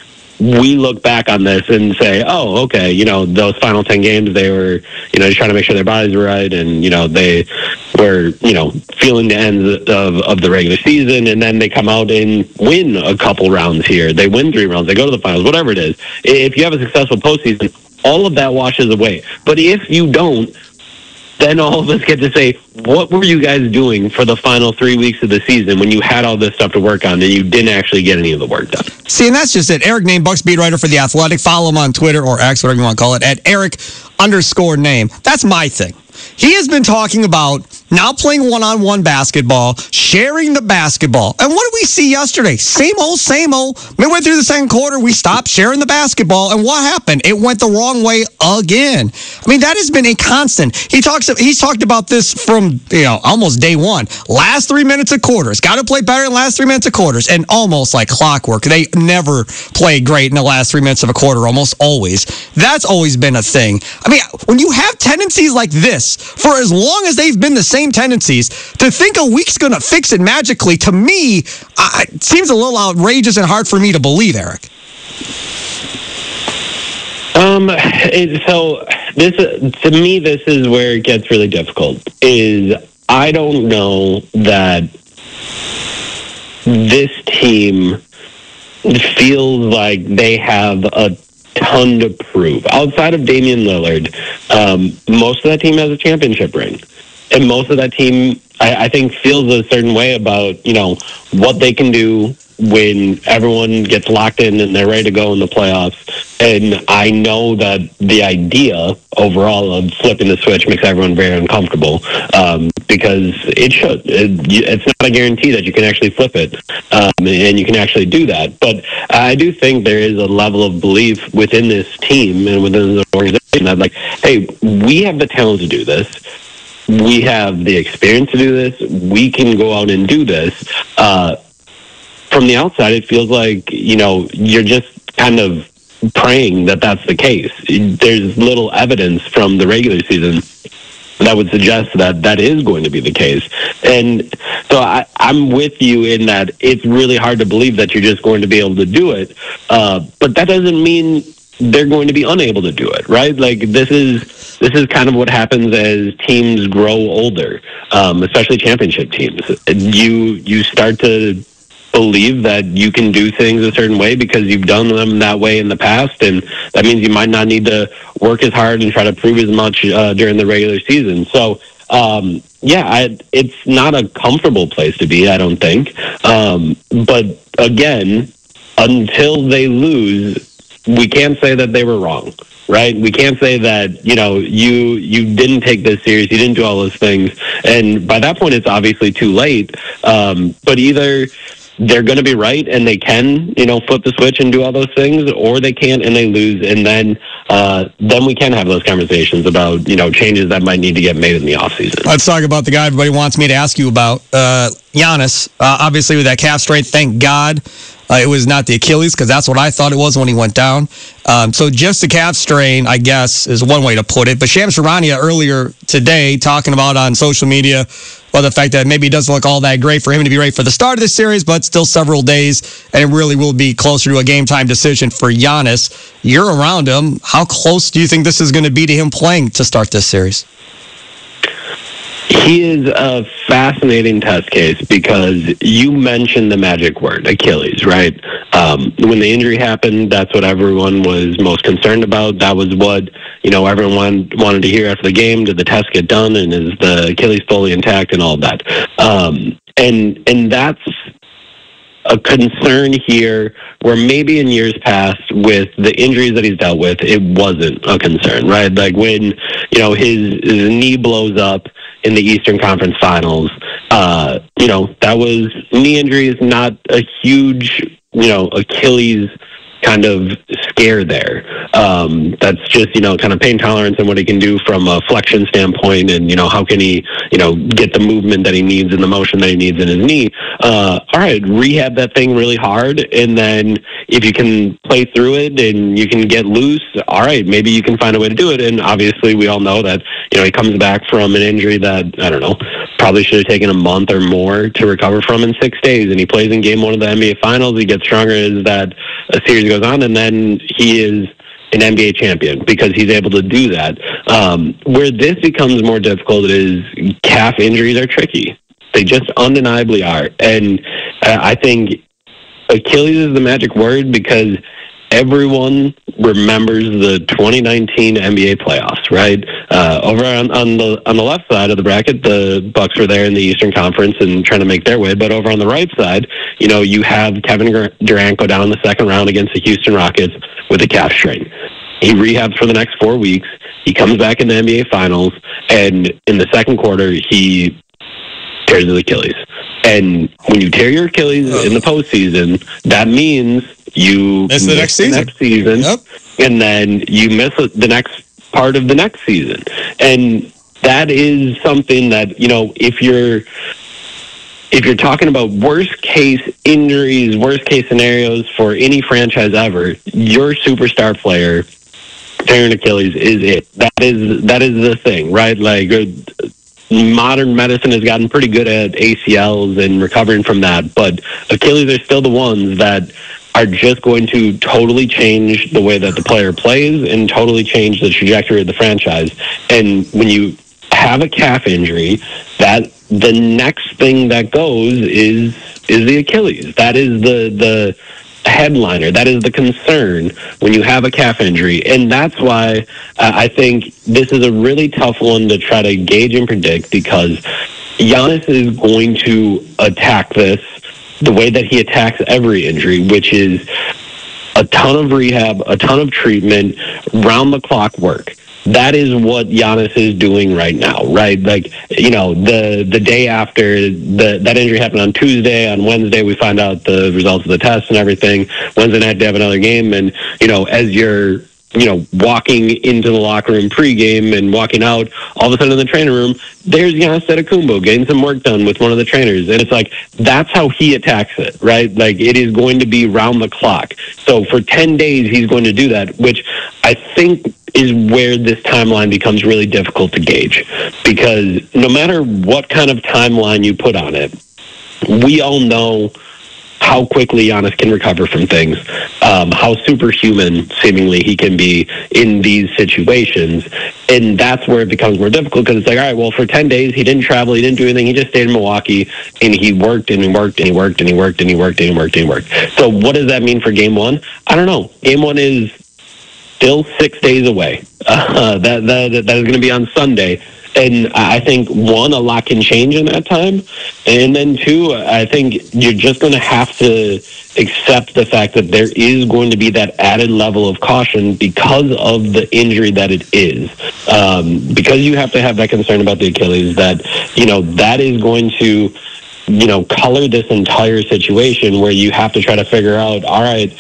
N: we look back on this and say, oh, okay, you know, those final ten games, they were, you know, just trying to make sure their bodies were right. And, you know, they were, you know, feeling the ends of, of the regular season. And then they come out and win a couple rounds here. They win three rounds. They go to the finals, whatever it is. If you have a successful postseason, all of that washes away. But if you don't, then all of us get to say, what were you guys doing for the final three weeks of the season when you had all this stuff to work on and you didn't actually get any of the work done?
G: See, and that's just it. Eric Name, Bucks beat writer for The Athletic. Follow him on Twitter or X, whatever you want to call it, at Eric underscore name. That's my thing. He has been talking about now playing one-on-one basketball, sharing the basketball. And what did we see yesterday? Same old, same old. Midway through the second quarter, we stopped sharing the basketball. And what happened? It went the wrong way again. I mean, that has been a constant. He talks. He's talked about this from, you know, almost day one. Last three minutes of quarters. Got to play better in the last three minutes of quarters. And almost like clockwork. They never play great in the last three minutes of a quarter, almost always. That's always been a thing. I mean, when you have tendencies like this, for as long as they've been the same tendencies, to think a week's going to fix it magically, to me, uh, it seems a little outrageous and hard for me to believe, Eric.
N: Um, it, so this, to me, this is where it gets really difficult, is I don't know that this team feels like they have a ton to prove. Outside of Damian Lillard, um, most of that team has a championship ring. And most of that team, I, I think, feels a certain way about, you know, what they can do when everyone gets locked in and they're ready to go in the playoffs. And I know that the idea overall of flipping the switch makes everyone very uncomfortable, um, because it should. It, it's not a guarantee that you can actually flip it, um, and you can actually do that. But I do think there is a level of belief within this team and within the organization that, like, hey, we have the talent to do this. We have the experience to do this. We can go out and do this. Uh, from the outside, it feels like, you know, you're just kind of praying that that's the case. There's little evidence from the regular season that would suggest that that is going to be the case. And so I, I'm with you in that it's really hard to believe that you're just going to be able to do it. Uh, but that doesn't mean they're going to be unable to do it, right? Like, this is this is kind of what happens as teams grow older, um, especially championship teams. You you start to believe that you can do things a certain way because you've done them that way in the past, and that means you might not need to work as hard and try to prove as much uh, during the regular season. So, um, yeah, I, it's not a comfortable place to be, I don't think. Um, but again, until they lose, we can't say that they were wrong, right? We can't say that, you know, you you didn't take this serious, you didn't do all those things. And by that point, it's obviously too late. Um, but either they're going to be right and they can, you know, flip the switch and do all those things, or they can't and they lose. And then uh, then we can have those conversations about, you know, changes that might need to get made in the offseason.
G: Let's talk about the guy everybody wants me to ask you about, uh, Giannis. Uh, obviously, with that calf strain, thank God uh, it was not the Achilles, because that's what I thought it was when he went down. Um, so just the calf strain, I guess, is one way to put it. But Shams Charania earlier today talking about on social media, well, the fact that maybe it doesn't look all that great for him to be ready for the start of this series, but still several days, and it really will be closer to a game-time decision for Giannis. You're around him. How close do you think this is going to be to him playing to start this series?
N: He is a fascinating test case because you mentioned the magic word, Achilles, right? Um, when the injury happened, that's what everyone was most concerned about. That was what, you know, everyone wanted to hear after the game. Did the test get done, and is the Achilles fully intact, and all that? Um, and and that's a concern here where maybe in years past with the injuries that he's dealt with, it wasn't a concern, right? Like when, you know, his, his knee blows up in the Eastern Conference Finals, uh, you know, that was knee injury is not a huge, you know, Achilles kind of scare there. Um, that's just, you know, kind of pain tolerance and what he can do from a flexion standpoint, and, you know, how can he, you know, get the movement that he needs and the motion that he needs in his knee. Uh, all right, rehab that thing really hard, and then if you can play through it and you can get loose, all right, maybe you can find a way to do it. And obviously we all know that, you know, he comes back from an injury that, I don't know, probably should have taken a month or more to recover from in six days, and he plays in game one of the N B A Finals. He gets stronger as that a series goes on, and then he is an N B A champion because he's able to do that. Um, where this becomes more difficult is calf injuries are tricky. They just undeniably are. And uh, I think Achilles is the magic word because everyone remembers the twenty nineteen N B A playoffs, right? Uh, over on, on the on the left side of the bracket, the Bucks were there in the Eastern Conference and trying to make their way. But over on the right side, you know, you have Kevin Durant go down in the second round against the Houston Rockets with a calf strain. He rehabs for the next four weeks. He comes back in the N B A Finals, and in the second quarter, he tears his Achilles. And when you tear your Achilles in the postseason, that means you
G: miss the next
N: the
G: season.
N: Next season
G: yep.
N: And then you miss the next part of the next season. And that is something that, you know, if you're if you're talking about worst case injuries, worst case scenarios for any franchise ever, your superstar player tearing Achilles is it. That is that is the thing, right? Like modern medicine has gotten pretty good at A C Ls and recovering from that, but Achilles are still the ones that are just going to totally change the way that the player plays and totally change the trajectory of the franchise. And when you have a calf injury, that the next thing that goes is is the Achilles. That is the the headliner. That is the concern when you have a calf injury. And that's why uh, I think this is a really tough one to try to gauge and predict, because Giannis is going to attack this the way that he attacks every injury, which is a ton of rehab, a ton of treatment, round-the-clock work. That is what Giannis is doing right now, right? Like, you know, the the day after the that injury happened on Tuesday, on Wednesday we find out the results of the test and everything. Wednesday night they have another game, and, you know, as you're, you know, walking into the locker room pregame and walking out, all of a sudden in the training room, there's Giannis Antetokounmpo getting some work done with one of the trainers. And it's like, that's how he attacks it, right? Like, it is going to be round the clock. So for ten days, he's going to do that, which I think is where this timeline becomes really difficult to gauge. Because no matter what kind of timeline you put on it, we all know how quickly Giannis can recover from things, um, how superhuman seemingly he can be in these situations. And that's where it becomes more difficult, because it's like, all right, well, for ten days, he didn't travel, he didn't do anything, he just stayed in Milwaukee, and he worked and he worked and he worked and he worked and he worked and he worked and he worked. So what does that mean for game one? I don't know. Game one is still six days away. Uh, that, that, that is going to be on Sunday. And I think, one, a lot can change in that time. And then, two, I think you're just going to have to accept the fact that there is going to be that added level of caution because of the injury that it is. Um, because you have to have that concern about the Achilles, that, you know, that is going to, you know, color this entire situation where you have to try to figure out, all right,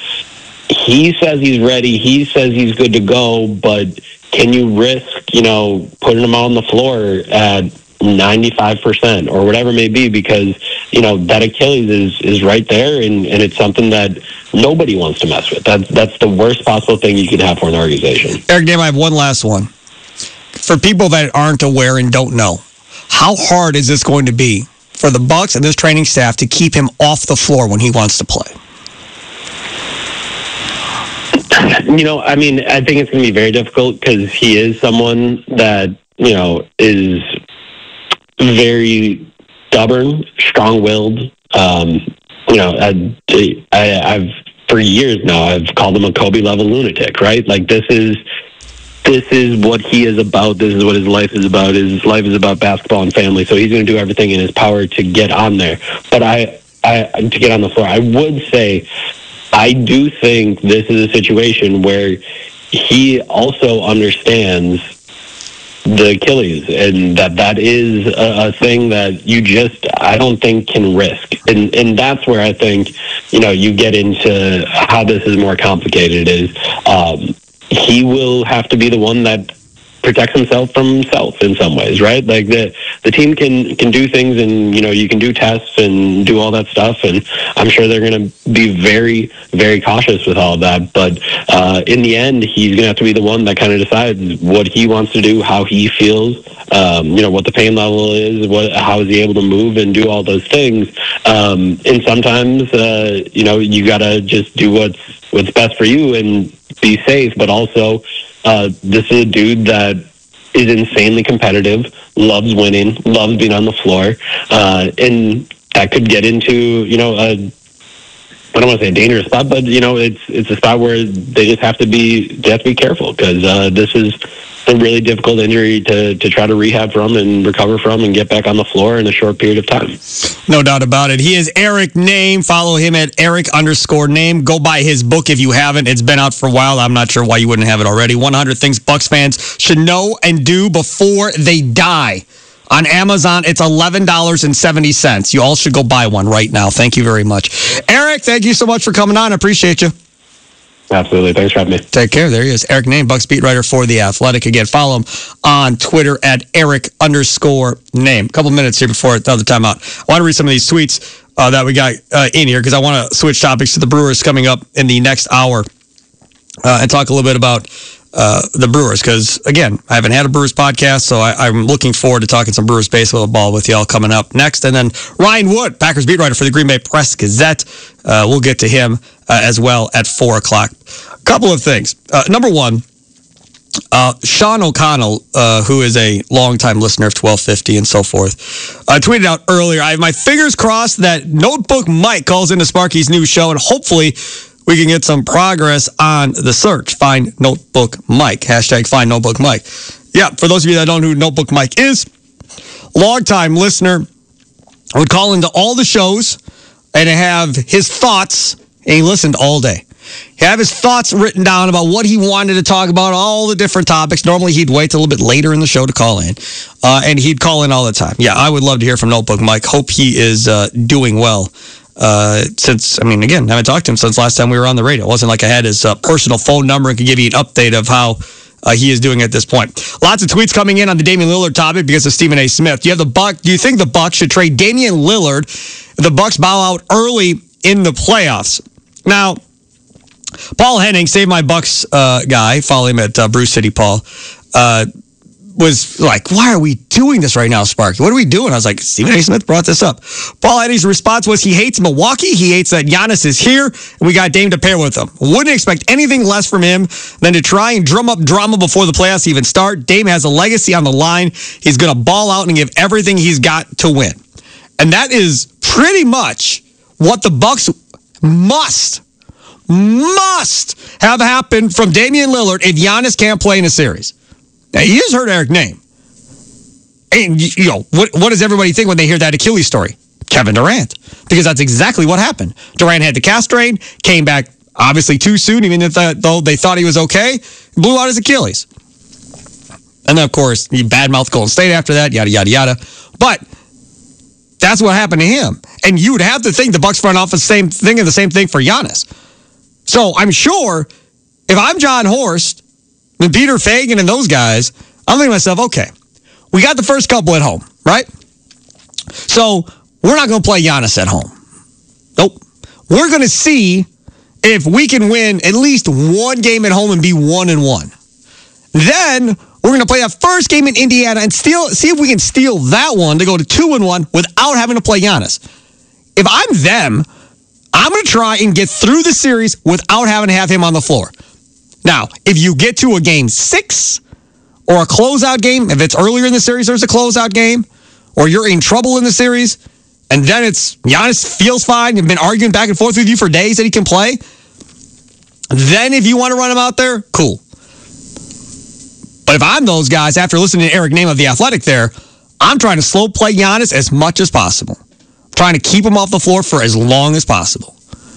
N: he says he's ready, he says he's good to go, but can you risk, you know, putting him on the floor at ninety-five percent or whatever it may be, because, you know, that Achilles is, is right there, and, and it's something that nobody wants to mess with. That's, that's the worst possible thing you could have for an organization.
G: Eric Dam, I have one last one. For people that aren't aware and don't know, how hard is this going to be for the Bucks and this training staff to keep him off the floor when he wants to play?
N: You know, I mean, I think it's going to be very difficult, because he is someone that, you know, is very stubborn, strong-willed. Um, you know, I, I, I've for years now I've called him a Kobe-level lunatic, right? Like, this is this is what he is about. This is what his life is about. His life is about basketball and family. So he's going to do everything in his power to get on there. But I, I to get on the floor, I would say, I do think this is a situation where he also understands the Achilles, and that that is a, a thing that you just, I don't think, can risk. And and that's where I think, you know, you get into how this is more complicated, is um, he will have to be the one that protects himself from himself in some ways, right? Like, the the team can can do things, and, you know, you can do tests and do all that stuff, and I'm sure they're going to be very, very cautious with all of that. But uh, in the end, he's going to have to be the one that kind of decides what he wants to do, how he feels, um, you know, what the pain level is, what how is he able to move and do all those things. Um, and sometimes, uh, you know, you got to just do what's what's best for you and be safe, but also, Uh, this is a dude that is insanely competitive, loves winning, loves being on the floor, uh, and that could get into, you know, a, I don't want to say a dangerous spot, but, you know, it's it's a spot where they just have to be they have to be careful, because uh, this is a really difficult injury to, to try to rehab from and recover from and get back on the floor in a short period of time.
G: No doubt about it. He is Eric Nehm. Follow him at Eric underscore Nehm. Go buy his book if you haven't. It's been out for a while. I'm not sure why you wouldn't have it already. one hundred Things Bucks fans should know and do before they die. On Amazon, it's eleven dollars and seventy cents. You all should go buy one right now. Thank you very much. Eric, thank you so much for coming on. I appreciate you.
N: Absolutely. Thanks for having me.
G: Take care. There he is. Eric Nehm, Bucks beat writer for The Athletic. Again, follow him on Twitter at Eric underscore Nehm. A couple minutes here before the other timeout. I want to read some of these tweets uh, that we got uh, in here because I want to switch topics to the Brewers coming up in the next hour uh, and talk a little bit about uh, the Brewers because, again, I haven't had a Brewers podcast, so I, I'm looking forward to talking some Brewers baseball with y'all coming up next. And then Ryan Wood, Packers beat writer for the Green Bay Press-Gazette. Uh, we'll get to him uh, as well at four o'clock. A couple of things. Uh, number one, uh, Sean O'Connell, uh, who is a longtime listener of twelve fifty and so forth, uh, tweeted out earlier, I have my fingers crossed that Notebook Mike calls into Sparky's new show, and hopefully we can get some progress on the search. Find Notebook Mike. Hashtag find Notebook Mike. Yeah, for those of you that don't know who Notebook Mike is, longtime listener, would call into all the shows and have his thoughts, and he listened all day. He have his thoughts written down about what he wanted to talk about, all the different topics. Normally, he'd wait a little bit later in the show to call in, uh, and he'd call in all the time. Yeah, I would love to hear from Notebook Mike. Hope he is uh, doing well. Uh, since, I mean, again, I haven't talked to him since last time we were on the radio. It wasn't like I had his uh, personal phone number and could give you an update of how uh, he is doing at this point. Lots of tweets coming in on the Damian Lillard topic because of Stephen A. Smith. Do you have the Buck? Do you think the Bucks should trade Damian Lillard if the Bucks bow out early in the playoffs? Now, Paul Henning, Save My Bucks uh, guy, follow him at uh, Brew City Paul, uh, was like, why are we doing this right now, Sparky? What are we doing? I was like, Stephen A. Smith brought this up. Paul Henning's response was he hates Milwaukee. He hates that Giannis is here, and we got Dame to pair with him. Wouldn't expect anything less from him than to try and drum up drama before the playoffs even start. Dame has a legacy on the line. He's going to ball out and give everything he's got to win. And that is pretty much what the Bucks must must have happen from Damian Lillard if Giannis can't play in a series. Now, you just heard Eric Nehm. And, you know, what, what does everybody think when they hear that Achilles story? Kevin Durant. Because that's exactly what happened. Durant had the calf strain, came back obviously too soon, even if that, though they thought he was okay, blew out his Achilles. And then, of course, he badmouthed Golden State after that, yada, yada, yada. But that's what happened to him. And you would have to think the Bucks front office same thing and the same thing for Giannis. So I'm sure if I'm John Horst and Peter Fagan and those guys, I'm thinking to myself, okay, we got the first couple at home, right? So we're not going to play Giannis at home. Nope. We're going to see if we can win at least one game at home and be one and one. Then we're going to play that first game in Indiana and steal, see if we can steal that one to go to two and one without having to play Giannis. If I'm them, I'm going to try and get through the series without having to have him on the floor. Now, if you get to a game six or a closeout game, if it's earlier in the series, there's a closeout game, or you're in trouble in the series, and then it's Giannis feels fine, you've been arguing back and forth with you for days that he can play, then if you want to run him out there, cool. But if I'm those guys, after listening to Eric Nehm of The Athletic there, I'm trying to slow play Giannis as much as possible. Trying to keep him off the floor for as long as possible.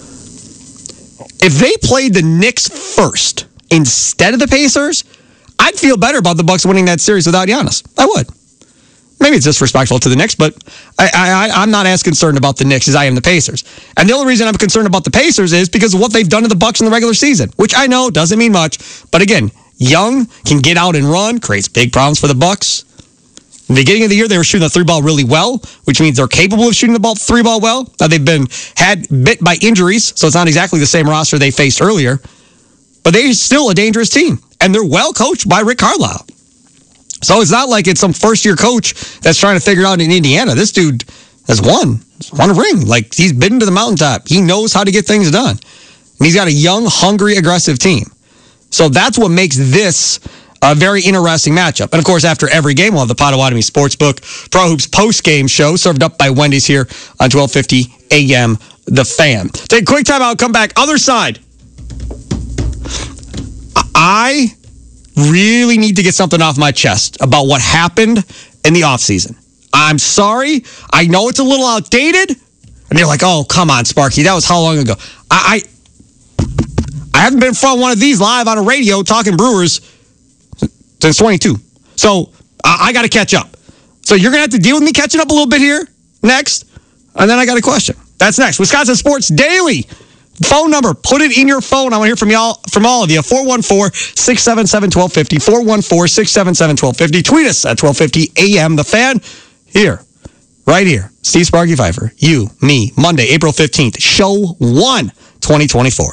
G: If they played the Knicks first instead of the Pacers, I'd feel better about the Bucks winning that series without Giannis. I would. Maybe it's disrespectful to the Knicks, but I, I, I'm not as concerned about the Knicks as I am the Pacers. And the only reason I'm concerned about the Pacers is because of what they've done to the Bucks in the regular season, which I know doesn't mean much. But again, Young can get out and run, creates big problems for the Bucks. In the beginning of the year, they were shooting the three ball really well, which means they're capable of shooting the ball three ball well. Now, they've been had bit by injuries, so it's not exactly the same roster they faced earlier. But they're still a dangerous team, and they're well coached by Rick Carlisle. So it's not like it's some first-year coach that's trying to figure it out in Indiana. This dude has won. He's won a ring. Like, he's been to the mountaintop. He knows how to get things done. And he's got a young, hungry, aggressive team. So that's what makes this a very interesting matchup. And, of course, after every game, we'll have the Potawatomi Sportsbook Pro Hoops post-game show served up by Wendy's here on twelve fifty A M The Fan. Take a quick time out. Come back. Other side. I really need to get something off my chest about what happened in the offseason. I'm sorry. I know it's a little outdated. And you're like, oh, come on, Sparky. That was how long ago? I I, I haven't been in front of one of these live on a radio talking Brewers since twenty-two. So I, I got to catch up. So you're going to have to deal with me catching up a little bit here next. And then I got a question. That's next. Wisconsin Sports Daily. Phone number. Put it in your phone. I want to hear from y'all, from all of you. four one four, six seven seven, one two five zero. four one four, six seven seven, one two five zero. Tweet us at twelve fifty A M. The Fan. Here. Right here. Steve Sparky Pfeiffer. You, me. Monday, April fifteenth. Show one, twenty twenty-four.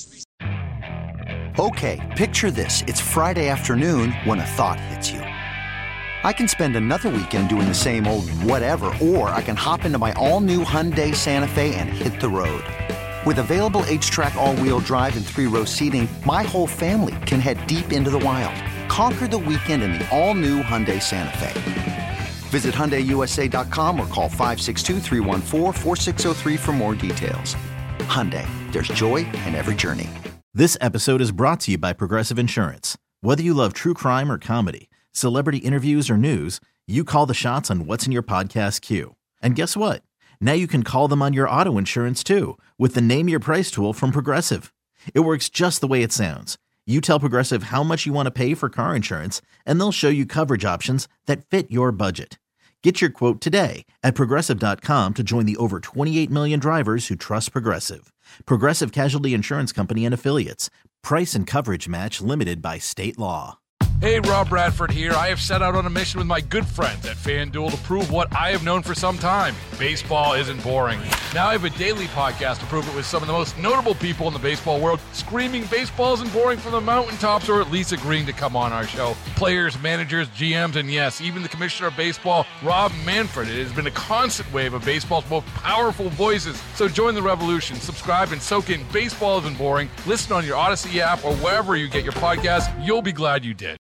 E: Okay, picture this. It's Friday afternoon when a thought hits you. I can spend another weekend doing the same old whatever, or I can hop into my all-new Hyundai Santa Fe and hit the road. With available H-Track all-wheel drive and three-row seating, my whole family can head deep into the wild. Conquer the weekend in the all-new Hyundai Santa Fe. Visit Hyundai U S A dot com or call five six two, three one four, four six zero three for more details. Hyundai, there's joy in every journey.
J: This episode is brought to you by Progressive Insurance. Whether you love true crime or comedy, celebrity interviews or news, you call the shots on what's in your podcast queue. And guess what? Now you can call them on your auto insurance too with the Name Your Price tool from Progressive. It works just the way it sounds. You tell Progressive how much you want to pay for car insurance, and they'll show you coverage options that fit your budget. Get your quote today at Progressive dot com to join the over twenty-eight million drivers who trust Progressive. Progressive Casualty Insurance Company and Affiliates. Price and coverage match limited by state law.
O: Hey, Rob Bradford here. I have set out on a mission with my good friends at FanDuel to prove what I have known for some time. Baseball isn't boring. Now I have a daily podcast to prove it with some of the most notable people in the baseball world, screaming baseball isn't boring from the mountaintops, or at least agreeing to come on our show. Players, managers, G Ms, and yes, even the commissioner of baseball, Rob Manfred. It has been a constant wave of baseball's most powerful voices. So join the revolution. Subscribe and soak in Baseball Isn't Boring. Listen on your Odyssey app or wherever you get your podcasts. You'll be glad you did.